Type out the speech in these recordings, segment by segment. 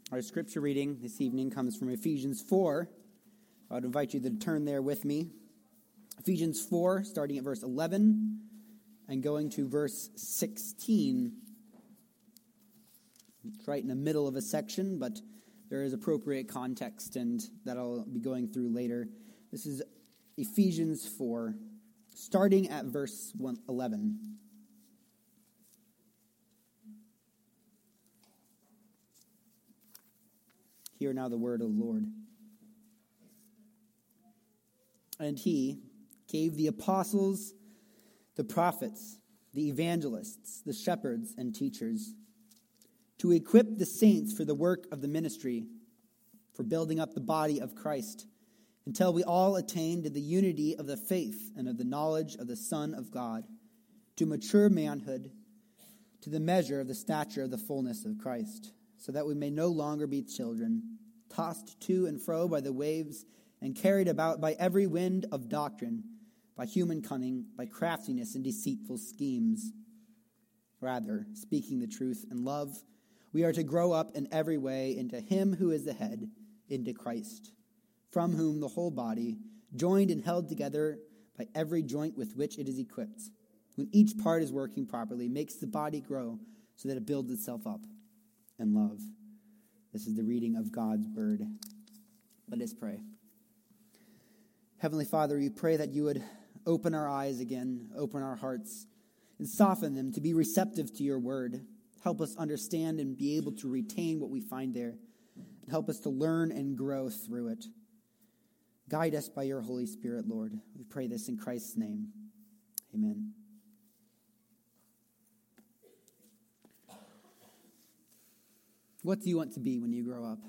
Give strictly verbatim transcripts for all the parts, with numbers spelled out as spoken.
Our scripture reading this evening comes from Ephesians four. I would invite you to turn there with me. Ephesians four, starting at verse eleven and going to verse sixteen. It's right in the middle of a section, but there is appropriate context, and that I'll be going through later. This is Ephesians four, starting at verse eleven. Hear now the word of the Lord. And he gave the apostles, the prophets, the evangelists, the shepherds, and teachers to equip the saints for the work of the ministry, for building up the body of Christ, until we all attain to the unity of the faith and of the knowledge of the Son of God, to mature manhood, to the measure of the stature of the fullness of Christ, so that we may no longer be children, tossed to and fro by the waves and carried about by every wind of doctrine, by human cunning, by craftiness and deceitful schemes. Rather, speaking the truth in love, we are to grow up in every way into him who is the head, into Christ, from whom the whole body, joined and held together by every joint with which it is equipped, when each part is working properly, makes the body grow so that it builds itself up in love. This is the reading of God's word. Let us pray. Heavenly Father, we pray that you would open our eyes again, open our hearts, and soften them to be receptive to your word. Help us understand and be able to retain what we find there, and help us to learn and grow through it. Guide us by your Holy Spirit, Lord. We pray this in Christ's name. Amen. What do you want to be when you grow up?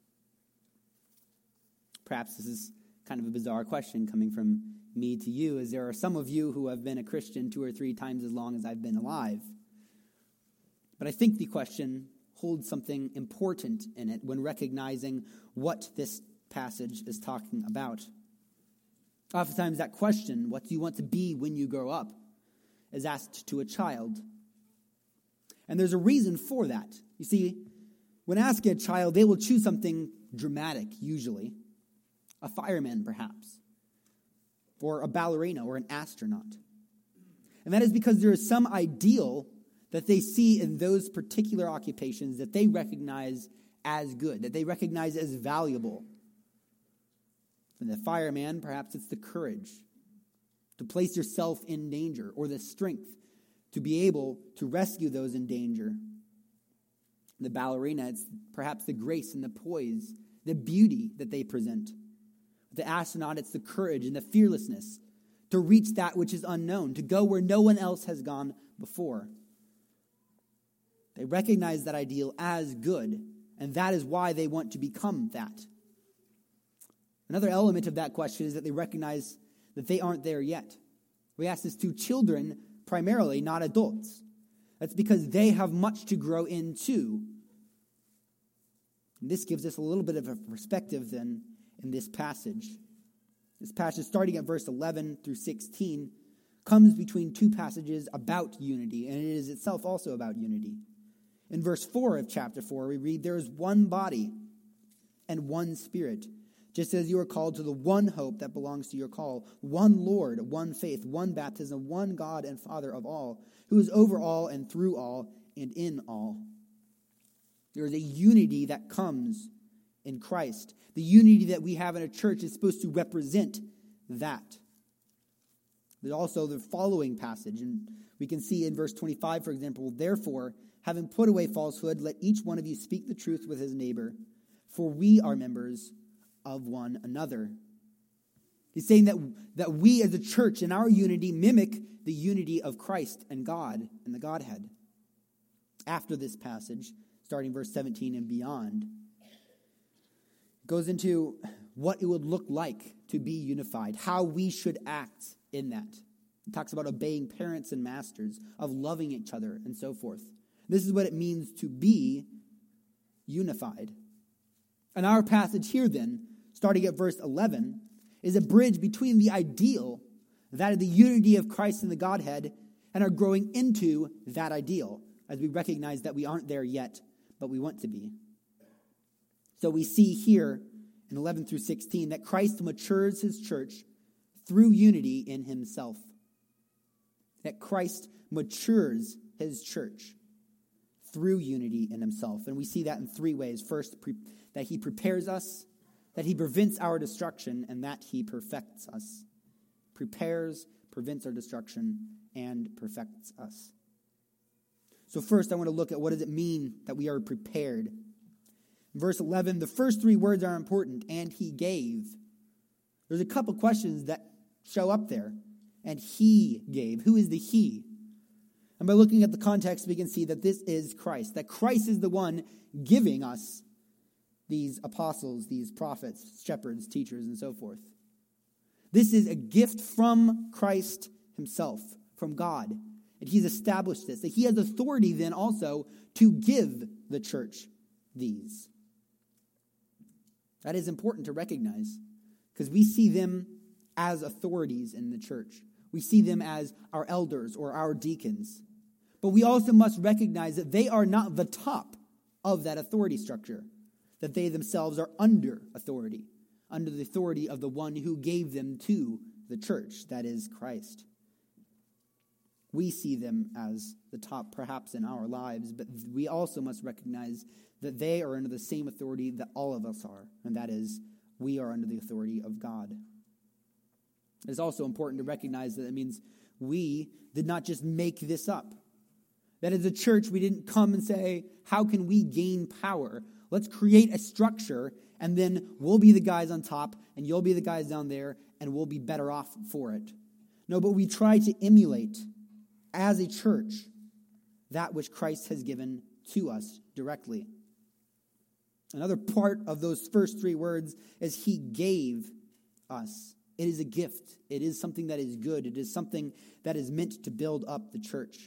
Perhaps this is kind of a bizarre question coming from me to you, as there are some of you who have been a Christian two or three times as long as I've been alive. But I think the question holds something important in it when recognizing what this passage is talking about. Oftentimes that question, what do you want to be when you grow up, is asked to a child. And there's a reason for that. You see, when asking a child, they will choose something dramatic, usually. A fireman, perhaps. Or a ballerina, or an astronaut. And that is because there is some ideal that they see in those particular occupations that they recognize as good, that they recognize as valuable. For the fireman, perhaps it's the courage to place yourself in danger, or the strength to be able to rescue those in danger. The ballerina, it's perhaps the grace and the poise, the beauty that they present. The astronaut, it's the courage and the fearlessness to reach that which is unknown, to go where no one else has gone before. They recognize that ideal as good, and that is why they want to become that. Another element of that question is that they recognize that they aren't there yet. We ask this to children primarily, not adults. That's because they have much to grow into. And this gives us a little bit of a perspective then in this passage. This passage, starting at verse eleven through sixteen, comes between two passages about unity, and it is itself also about unity. In verse four of chapter four, we read, "There is one body and one Spirit, just as you are called to the one hope that belongs to your call, one Lord, one faith, one baptism, one God and Father of all, who is over all and through all and in all." There is a unity that comes in Christ. The unity that we have in a church is supposed to represent that. There's also the following passage, and we can see in verse twenty-five, for example, "Therefore, having put away falsehood, let each one of you speak the truth with his neighbor, for we are members of one another." He's saying that, that we as a church in our unity mimic the unity of Christ and God and the Godhead. After this passage, starting verse seventeen and beyond, it goes into what it would look like to be unified, how we should act in that. It talks about obeying parents and masters, of loving each other, and so forth. This is what it means to be unified. And our passage here then, starting at verse eleven, is a bridge between the ideal, that of the unity of Christ and the Godhead, and are growing into that ideal, as we recognize that we aren't there yet, but we want to be. So we see here in eleven through sixteen that Christ matures his church through unity in himself. That Christ matures his church through unity in himself. And we see that in three ways. First, pre- that he prepares us, that he prevents our destruction, and that he perfects us. Prepares, prevents our destruction, and perfects us. So first, I want to look at what does it mean that we are prepared. In verse eleven, the first three words are important, and he gave. There's a couple questions that show up there. And he gave. Who is the he? And by looking at the context, we can see that this is Christ. That Christ is the one giving us these apostles, these prophets, shepherds, teachers, and so forth. This is a gift from Christ himself, from God. And he's established this. That he has authority then also to give the church these. That is important to recognize because we see them as authorities in the church. We see them as our elders or our deacons. But we also must recognize that they are not the top of that authority structure, that they themselves are under authority, under the authority of the one who gave them to the church, that is Christ. We see them as the top perhaps in our lives, but we also must recognize that they are under the same authority that all of us are, and that is we are under the authority of God. It's also important to recognize that it means we did not just make this up. That as a church, we didn't come and say, how can we gain power? Let's create a structure, and then we'll be the guys on top, and you'll be the guys down there, and we'll be better off for it. No, but we try to emulate, as a church, that which Christ has given to us directly. Another part of those first three words is he gave us. It is a gift. It is something that is good. It is something that is meant to build up the church.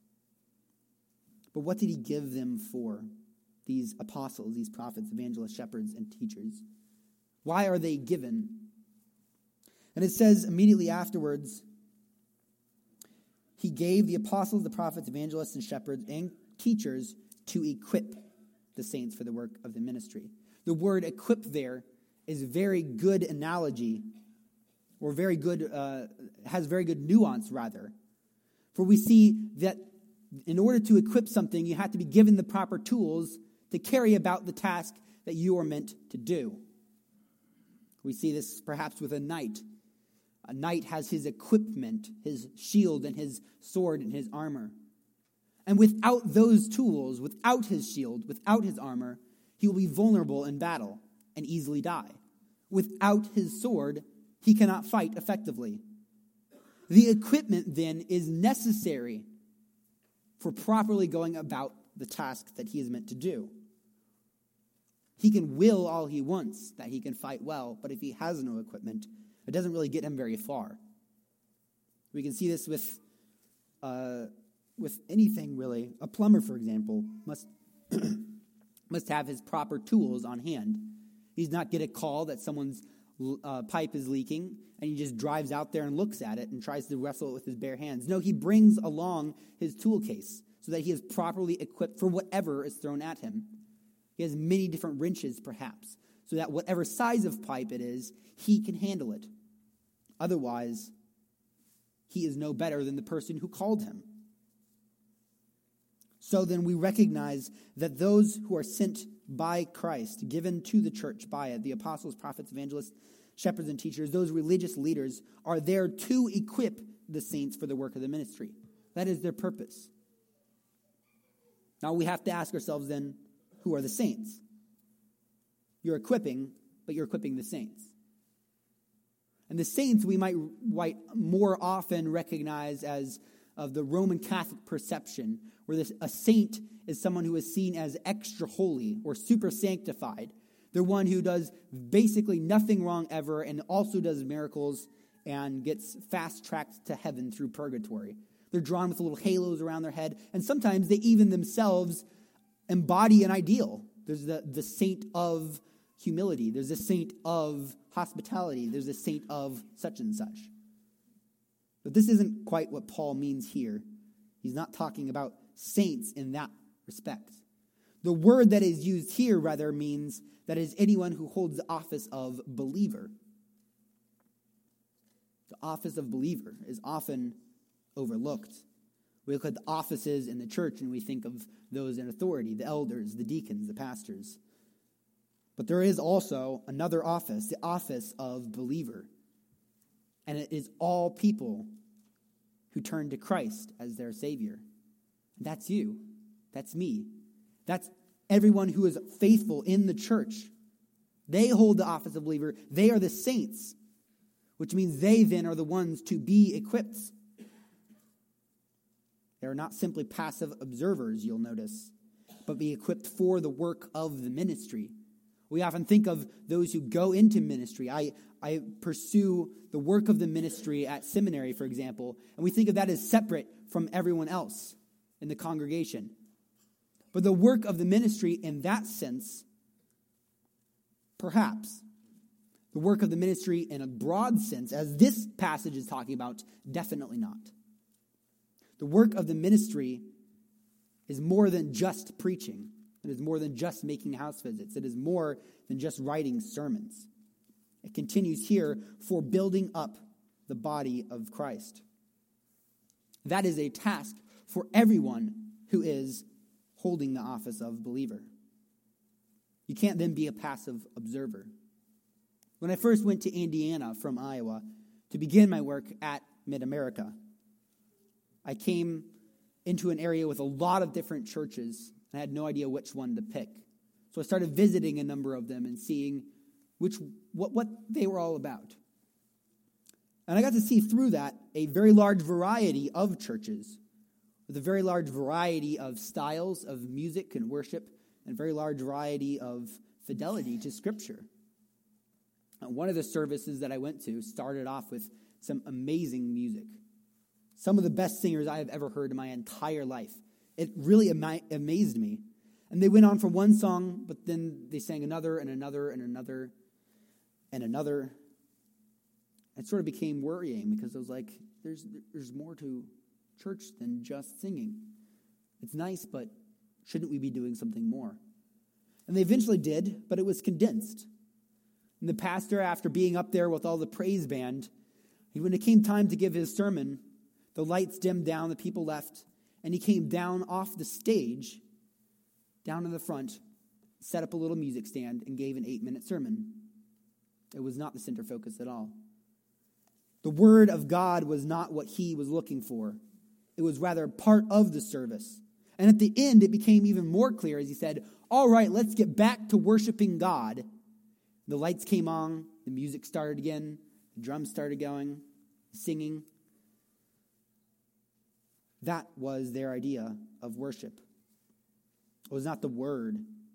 But what did he give them for? These apostles, these prophets, evangelists, shepherds, and teachers. Why are they given? And it says immediately afterwards, he gave the apostles, the prophets, evangelists, and shepherds, and teachers to equip the saints for the work of the ministry. The word equip there is a very good analogy or very good, uh, has very good nuance, rather. For we see that in order to equip something, you have to be given the proper tools to carry about the task that you are meant to do. We see this perhaps with a knight. A knight has his equipment, his shield and his sword and his armor. And without those tools, without his shield, without his armor, he will be vulnerable in battle and easily die. Without his sword, he cannot fight effectively. The equipment, then, is necessary for properly going about the task that he is meant to do. He can will all he wants that he can fight well, but if he has no equipment, it doesn't really get him very far. We can see this with uh, with anything, really. A plumber, for example, must must have his proper tools on hand. He's not get a call that someone's uh, pipe is leaking, and he just drives out there and looks at it and tries to wrestle it with his bare hands. No, he brings along his tool case so that he is properly equipped for whatever is thrown at him. He has many different wrenches, perhaps, so that whatever size of pipe it is, he can handle it. Otherwise, he is no better than the person who called him. So then we recognize that those who are sent by Christ, given to the church by it, the apostles, prophets, evangelists, shepherds, and teachers, those religious leaders are there to equip the saints for the work of the ministry. That is their purpose. Now we have to ask ourselves then, who are the saints? You're equipping, but you're equipping the saints. And the saints we might, might more often recognize as of the Roman Catholic perception, where this, a saint is someone who is seen as extra holy or super sanctified. They're one who does basically nothing wrong ever and also does miracles and gets fast-tracked to heaven through purgatory. They're drawn with little halos around their head, and sometimes they even themselves embody an ideal. There's the, the saint of humility. There's a saint of hospitality. There's a saint of such and such. But this isn't quite what Paul means here. He's not talking about saints in that respect. The word that is used here rather means that it is anyone who holds the office of believer. The office of believer is often overlooked. We look at the offices in the church and we think of those in authority, the elders, the deacons, the pastors. But there is also another office, the office of believer. And it is all people who turn to Christ as their Savior. That's you. That's me. That's everyone who is faithful in the church. They hold the office of believer. They are the saints, which means they then are the ones to be equipped. They are not simply passive observers, you'll notice, but be equipped for the work of the ministry. We often think of those who go into ministry. I, I pursue the work of the ministry at seminary, for example, and we think of that as separate from everyone else in the congregation. But the work of the ministry in that sense, perhaps. The work of the ministry in a broad sense, as this passage is talking about, definitely not. The work of the ministry is more than just preaching. It is more than just making house visits. It is more than just writing sermons. It continues here, for building up the body of Christ. That is a task for everyone who is holding the office of believer. You can't then be a passive observer. When I first went to Indiana from Iowa to begin my work at Mid-America, I came into an area with a lot of different churches, and I had no idea which one to pick. So I started visiting a number of them and seeing which what, what they were all about. And I got to see through that a very large variety of churches, with a very large variety of styles of music and worship, and a very large variety of fidelity to Scripture. And one of the services that I went to started off with some amazing music. Some of the best singers I have ever heard in my entire life. It really ama- amazed me. And they went on for one song, but then they sang another and another and another and another. It sort of became worrying because I was like, there's there's more to church than just singing. It's nice, but shouldn't we be doing something more? And they eventually did, but it was condensed. And the pastor, after being up there with all the praise band, when it came time to give his sermon, the lights dimmed down, the people left, and he came down off the stage, down in the front, set up a little music stand, and gave an eight-minute sermon. It was not the center focus at all. The word of God was not what he was looking for. It was rather part of the service. And at the end, it became even more clear as he said, all right, let's get back to worshiping God. The lights came on, the music started again, the drums started going, singing. That was their idea of worship. It was not the word.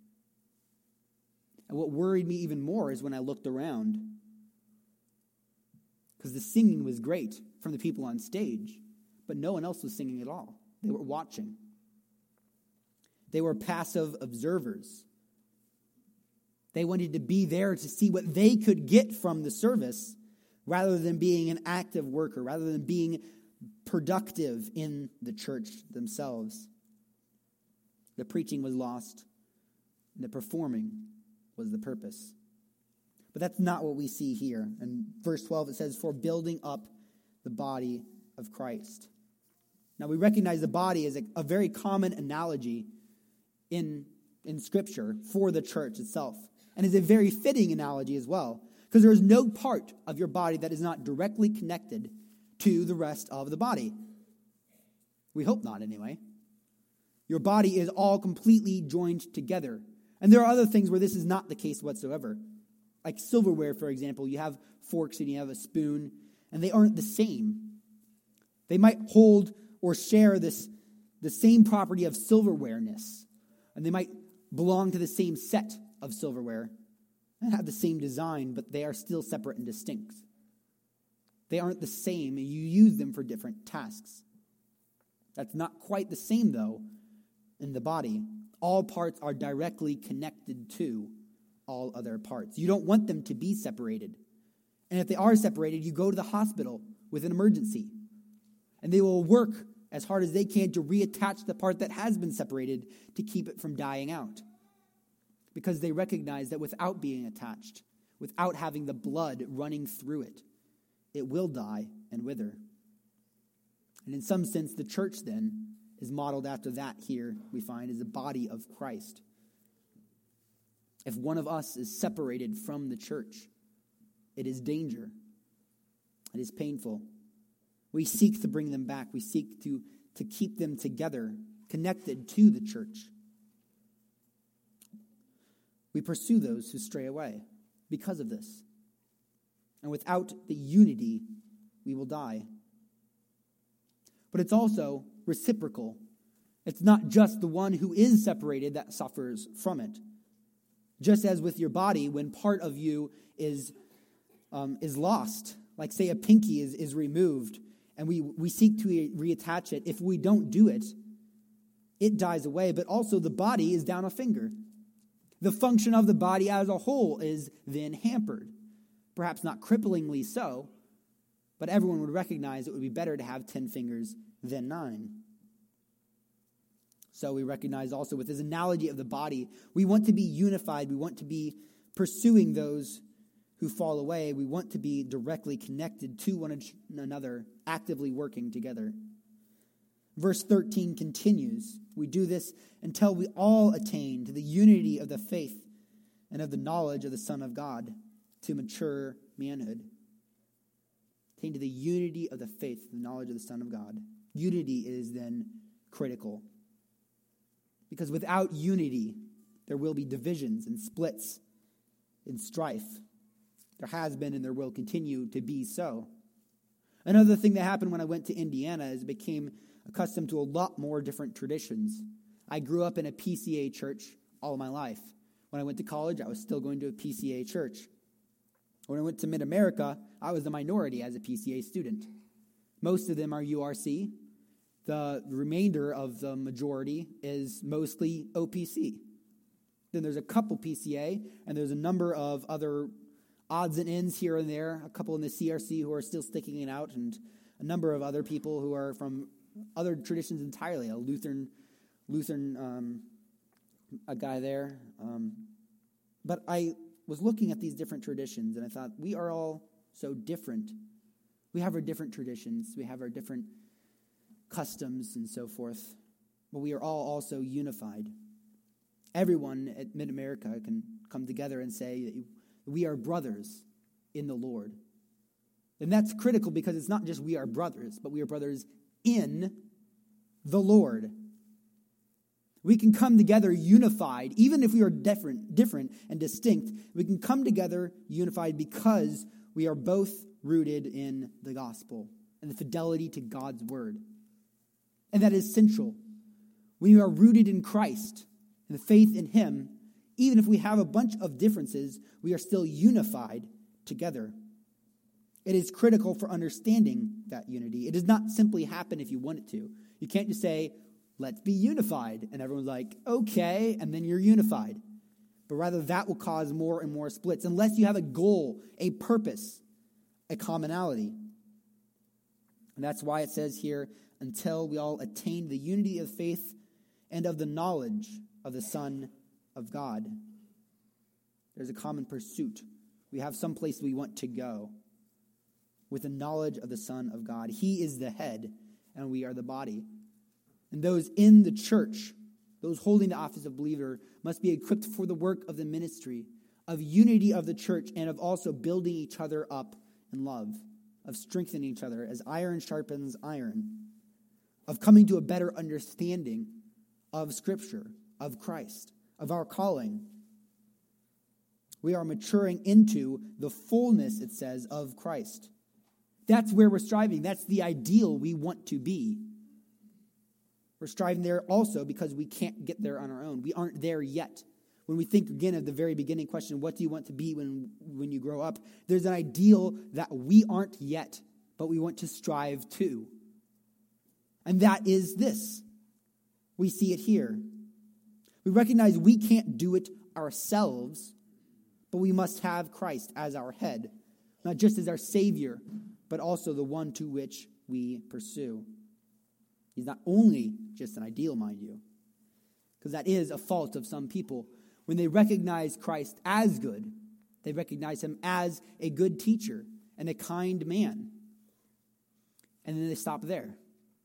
And what worried me even more is when I looked around. Because the singing was great from the people on stage, but no one else was singing at all. They were watching. They were passive observers. They wanted to be there to see what they could get from the service rather than being an active worker, rather than being productive in the church themselves. The preaching was lost, and the performing was the purpose. But that's not what we see here. In verse twelve, it says, for building up the body of Christ. Now, we recognize the body as a, a very common analogy in, in Scripture for the church itself. And is a very fitting analogy as well. Because there is no part of your body that is not directly connected to the rest of the body. We hope not, anyway. Your body is all completely joined together. And there are other things where this is not the case whatsoever. Like silverware, for example. You have forks and you have a spoon, and they aren't the same. They might hold or share this the same property of silverwareness. And they might belong to the same set of silverware and have the same design, but they are still separate and distinct. They aren't the same, and you use them for different tasks. That's not quite the same, though, in the body. All parts are directly connected to all other parts. You don't want them to be separated. And if they are separated, you go to the hospital with an emergency. And they will work as hard as they can to reattach the part that has been separated to keep it from dying out. Because they recognize that without being attached, without having the blood running through it, it will die and wither. And in some sense, the church then is modeled after that here, we find, is the body of Christ. If one of us is separated from the church, it is danger. It is painful. We seek to bring them back. We seek to, to keep them together, connected to the church. We pursue those who stray away because of this. And without the unity, we will die. But it's also reciprocal. It's not just the one who is separated that suffers from it. Just as with your body, when part of you is, um, is lost, like say a pinky is, is removed, and we, we seek to reattach it, if we don't do it, it dies away, but also the body is down a finger. The function of the body as a whole is then hampered. Perhaps not cripplingly so, but everyone would recognize it would be better to have ten fingers than nine. So we recognize also with this analogy of the body, we want to be unified. We want to be pursuing those who fall away. We want to be directly connected to one another, actively working together. Verse thirteen continues. We do this until we all attain to the unity of the faith and of the knowledge of the Son of God, to mature manhood. Attain to the unity of the faith and the knowledge of the Son of God. Unity is then critical. Because without unity, there will be divisions and splits and strife. There has been and there will continue to be so. Another thing that happened when I went to Indiana is I became accustomed to a lot more different traditions. I grew up in a P C A church all of my life. When I went to college, I was still going to a P C A church. When I went to Mid-America, I was the minority as a P C A student. Most of them are U R C. The remainder of the majority is mostly O P C. Then there's a couple P C A, and there's a number of other odds and ends here and there, a couple in the C R C who are still sticking it out, and a number of other people who are from other traditions entirely, a Lutheran, Lutheran, um, a guy there. Um, but I was looking at these different traditions, and I thought, we are all so different. We have our different traditions. We have our different customs and so forth. But we are all also unified. Everyone at Mid-America can come together and say that we are brothers in the Lord. And that's critical because it's not just we are brothers, but we are brothers in the Lord. We can come together unified, even if we are different, different and distinct. We can come together unified because we are both rooted in the gospel and the fidelity to God's word. And that is central. We are rooted in Christ and the faith in him. Even if we have a bunch of differences, we are still unified together. It is critical for understanding that unity. It does not simply happen if you want it to. You can't just say, let's be unified. And everyone's like, okay, and then you're unified. But rather that will cause more and more splits unless you have a goal, a purpose, a commonality. And that's why it says here, until we all attain the unity of faith and of the knowledge of the Son of God. There's a common pursuit. We have some place we want to go with the knowledge of the Son of God. He is the head, and we are the body. And those in the church, those holding the office of believer, must be equipped for the work of the ministry, of unity of the church, and of also building each other up in love, of strengthening each other as iron sharpens iron, of coming to a better understanding of Scripture, of Christ, of our calling. We are maturing into the fullness, it says, of Christ. That's where we're striving. That's the ideal we want to be. We're striving there also because we can't get there on our own. We aren't there yet. When we think again of the very beginning question, what do you want to be when, when you grow up? There's an ideal that we aren't yet, but we want to strive to. And that is this. We see it here. We recognize we can't do it ourselves, but we must have Christ as our head, not just as our Savior, but also the one to which we pursue. He's not only just an ideal, mind you, because that is a fault of some people. When they recognize Christ as good, they recognize him as a good teacher and a kind man. And then they stop there.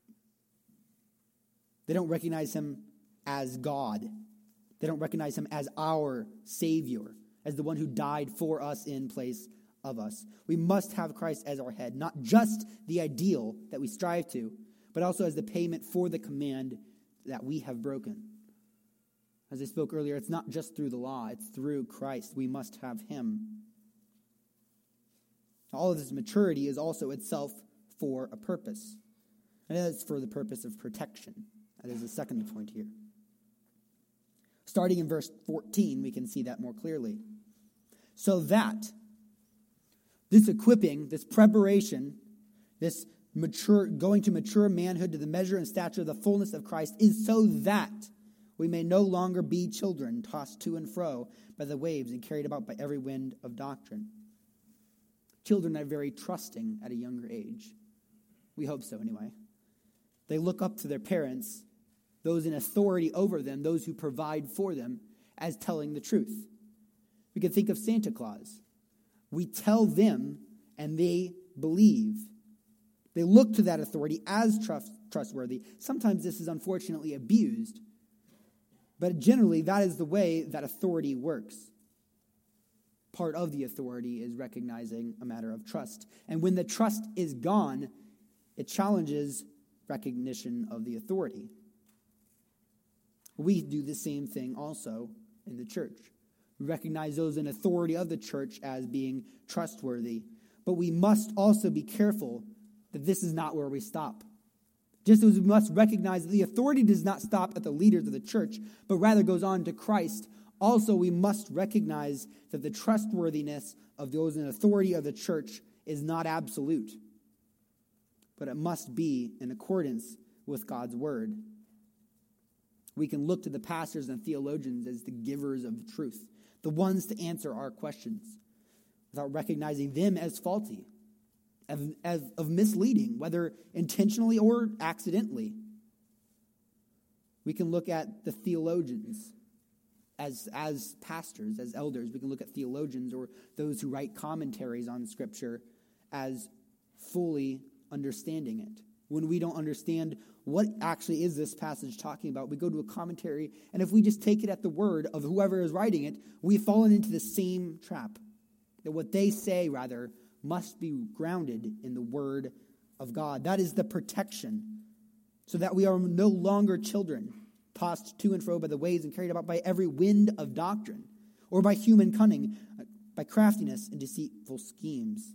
They don't recognize him as God. They don't recognize him as our Savior, as the one who died for us in place of us. We must have Christ as our head, not just the ideal that we strive to, but also as the payment for the command that we have broken. As I spoke earlier, it's not just through the law, it's through Christ. We must have him. All of this maturity is also itself for a purpose. And that is for the purpose of protection. That is the second point here. Starting in verse fourteen, we can see that more clearly. So that this equipping, this preparation, this mature, going to mature manhood to the measure and stature of the fullness of Christ is so that we may no longer be children, tossed to and fro by the waves and carried about by every wind of doctrine. Children are very trusting at a younger age. We hope so anyway. They look up to their parents, those in authority over them, those who provide for them, as telling the truth. We can think of Santa Claus. We tell them and they believe. They look to that authority as trust, trustworthy. Sometimes this is unfortunately abused, but generally that is the way that authority works. Part of the authority is recognizing a matter of trust. And when the trust is gone, it challenges recognition of the authority. We do the same thing also in the church. We recognize those in authority of the church as being trustworthy. But we must also be careful that this is not where we stop. Just as we must recognize that the authority does not stop at the leaders of the church, but rather goes on to Christ, also we must recognize that the trustworthiness of those in authority of the church is not absolute, but it must be in accordance with God's word. We can look to the pastors and theologians as the givers of truth, the ones to answer our questions, without recognizing them as faulty, as, as of misleading, whether intentionally or accidentally. We can look at the theologians as, as pastors, as elders. We can look at theologians or those who write commentaries on Scripture as fully understanding it. When we don't understand what actually is this passage talking about, we go to a commentary, and if we just take it at the word of whoever is writing it, we've fallen into the same trap. That what they say, rather, must be grounded in the word of God. That is the protection, so that we are no longer children, tossed to and fro by the waves and carried about by every wind of doctrine, or by human cunning, by craftiness and deceitful schemes.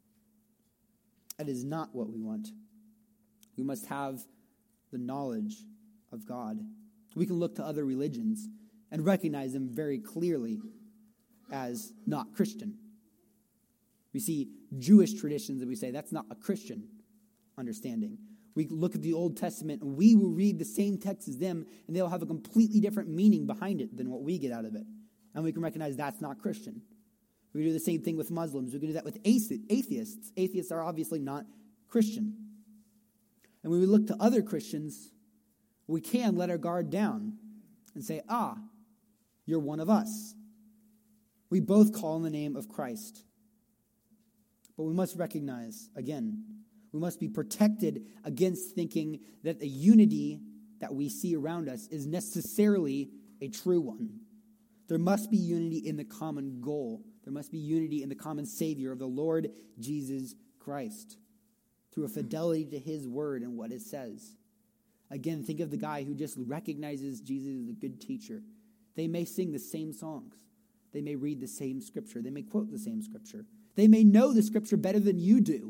That is not what we want. We must have the knowledge of God. We can look to other religions and recognize them very clearly as not Christian. We see Jewish traditions and we say that's not a Christian understanding. We look at the Old Testament and we will read the same text as them and they'll have a completely different meaning behind it than what we get out of it. And we can recognize that's not Christian. We can do the same thing with Muslims. We can do that with atheists. Atheists are obviously not Christian. And when we look to other Christians, we can let our guard down and say, ah, you're one of us. We both call on the name of Christ. But we must recognize, again, we must be protected against thinking that the unity that we see around us is necessarily a true one. There must be unity in the common goal. There must be unity in the common Savior of the Lord Jesus Christ, through a fidelity to his word and what it says. Again, think of the guy who just recognizes Jesus as a good teacher. They may sing the same songs. They may read the same scripture. They may quote the same scripture. They may know the scripture better than you do.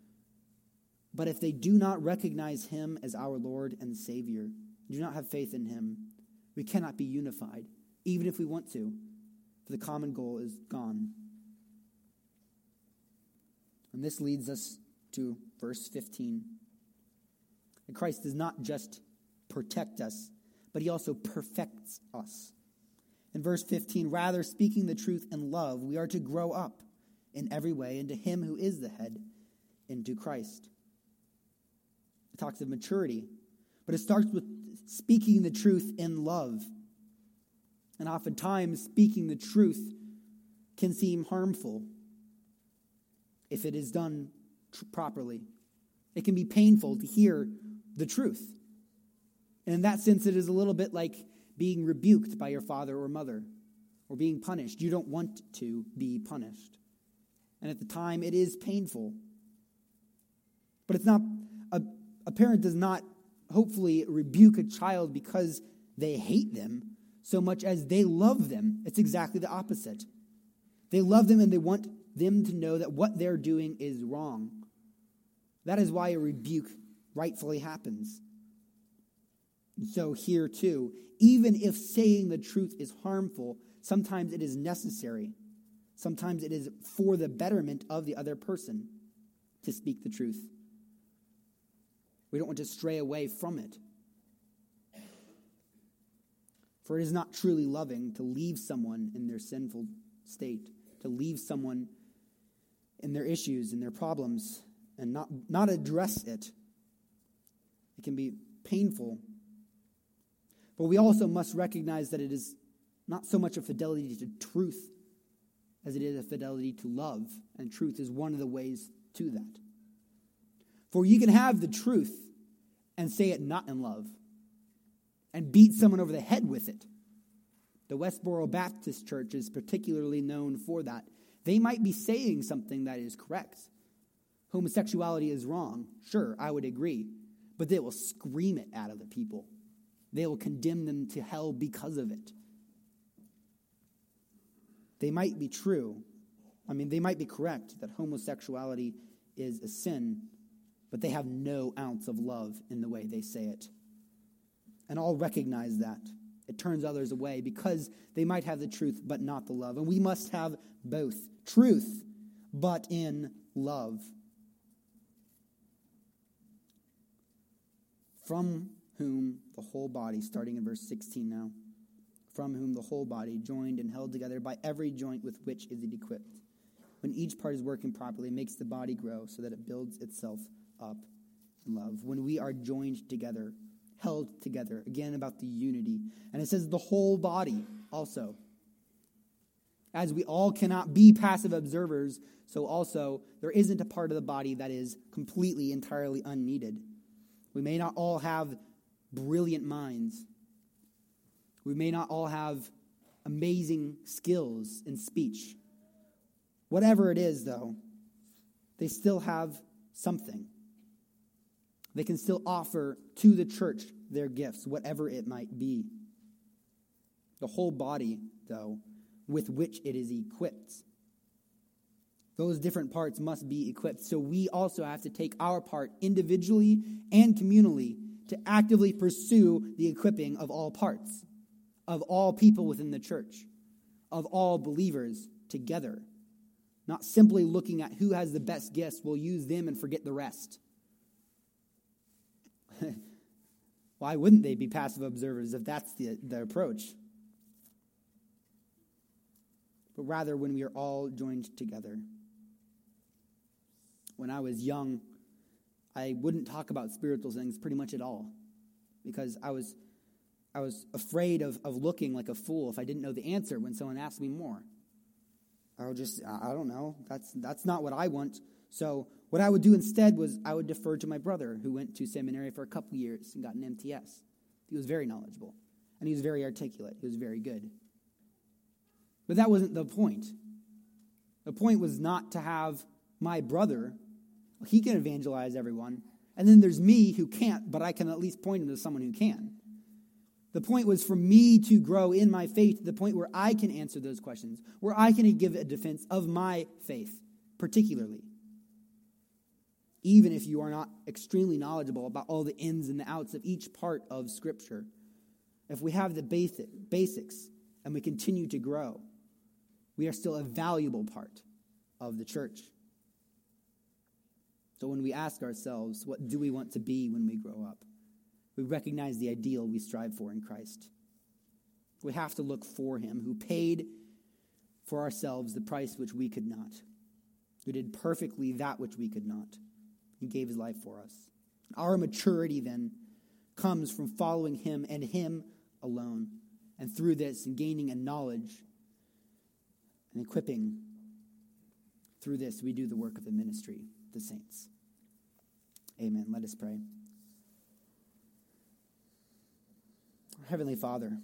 But if they do not recognize him as our Lord and Savior, do not have faith in him, we cannot be unified, even if we want to, for the common goal is gone. And this leads us to verse fifteen. And Christ does not just protect us, but he also perfects us. In verse fifteen, rather speaking the truth in love, we are to grow up in every way into him who is the head, into Christ. It talks of maturity. But it starts with speaking the truth in love. And oftentimes, speaking the truth can seem harmful if it is done tr- properly. It can be painful to hear the truth. And in that sense, it is a little bit like being rebuked by your father or mother, or being punished. You don't want to be punished. And at the time, it is painful. But it's not, a, a parent does not hopefully rebuke a child because they hate them so much as they love them. It's exactly the opposite. They love them and they want them to know that what they're doing is wrong. That is why a rebuke rightfully happens. And so here too, even if saying the truth is harmful, sometimes it is necessary. Sometimes it is for the betterment of the other person to speak the truth. We don't want to stray away from it. For it is not truly loving to leave someone in their sinful state, to leave someone in their issues and their problems and not, not address it. It can be painful. But we also must recognize that it is not so much a fidelity to truth as it is a fidelity to love. And truth is one of the ways to that. For you can have the truth and say it not in love and beat someone over the head with it. The Westboro Baptist Church is particularly known for that. They might be saying something that is correct. Homosexuality is wrong. Sure, I would agree. But they will scream it out of the people. They will condemn them to hell because of it. They might be true. I mean, they might be correct that homosexuality is a sin, but they have no ounce of love in the way they say it. And I'll recognize that. It turns others away because they might have the truth, but not the love. And we must have both. Truth, but in love. From whom the whole body, starting in verse sixteen now, from whom the whole body, joined and held together by every joint with which is it equipped, when each part is working properly, makes the body grow so that it builds itself up in love. When we are joined together, held together, again about the unity. And it says the whole body also. As we all cannot be passive observers, so also there isn't a part of the body that is completely, entirely unneeded. We may not all have brilliant minds. We may not all have amazing skills in speech. Whatever it is, though, they still have something. They can still offer to the church their gifts, whatever it might be. The whole body, though, with which it is equipped. Those different parts must be equipped. So we also have to take our part individually and communally to actively pursue the equipping of all parts, of all people within the church, of all believers together. Not simply looking at who has the best gifts, we'll use them and forget the rest. Why wouldn't they be passive observers if that's the, the approach? But rather when we are all joined together. When I was young, I wouldn't talk about spiritual things pretty much at all because I was I was afraid of, of looking like a fool if I didn't know the answer when someone asked me more. I would just, I don't know, that's that's not what I want. So what I would do instead was I would defer to my brother who went to seminary for a couple years and got an M T S. He was very knowledgeable, and he was very articulate. He was very good. But that wasn't the point. The point was not to have my brother, he can evangelize everyone, and then there's me who can't, but I can at least point him to someone who can. The point was for me to grow in my faith to the point where I can answer those questions, where I can give a defense of my faith, particularly. Even if you are not extremely knowledgeable about all the ins and the outs of each part of Scripture, if we have the basic, basics and we continue to grow, we are still a valuable part of the church. So when we ask ourselves, what do we want to be when we grow up? We recognize the ideal we strive for in Christ. We have to look for him who paid for ourselves the price which we could not, who did perfectly that which we could not. He gave his life for us. Our maturity then comes from following him and him alone. And through this, and gaining a knowledge and equipping, through this, we do the work of the ministry, the saints. Amen. Let us pray. Heavenly Father,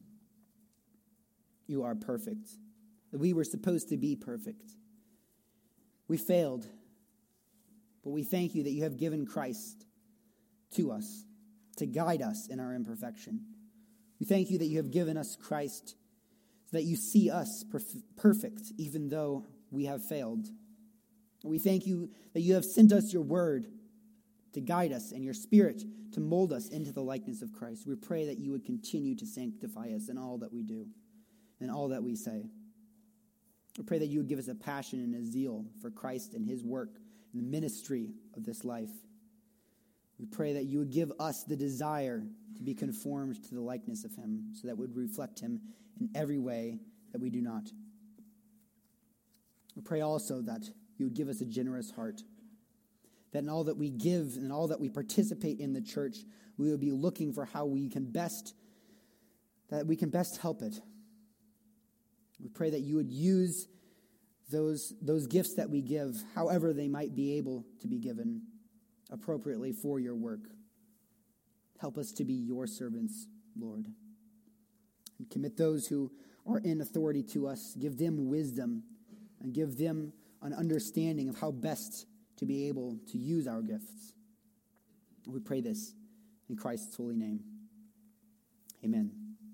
you are perfect. We were supposed to be perfect. We failed, but we thank you that you have given Christ to us to guide us in our imperfection. We thank you that you have given us Christ so that you see us perf- perfect even though we have failed. We thank you that you have sent us your word to guide us and your Spirit to mold us into the likeness of Christ. We pray that you would continue to sanctify us in all that we do and all that we say. We pray that you would give us a passion and a zeal for Christ and his work and the ministry of this life. We pray that you would give us the desire to be conformed to the likeness of him so that we would reflect him in every way that we do not. We pray also that you would give us a generous heart, that in all that we give and all that we participate in the church, we would be looking for how we can best, that we can best help it. We pray that you would use those, those gifts that we give, however they might be able to be given appropriately for your work. Help us to be your servants, Lord. And commit those who are in authority to us. Give them wisdom and give them an understanding of how best to be able to use our gifts. We pray this in Christ's holy name. Amen.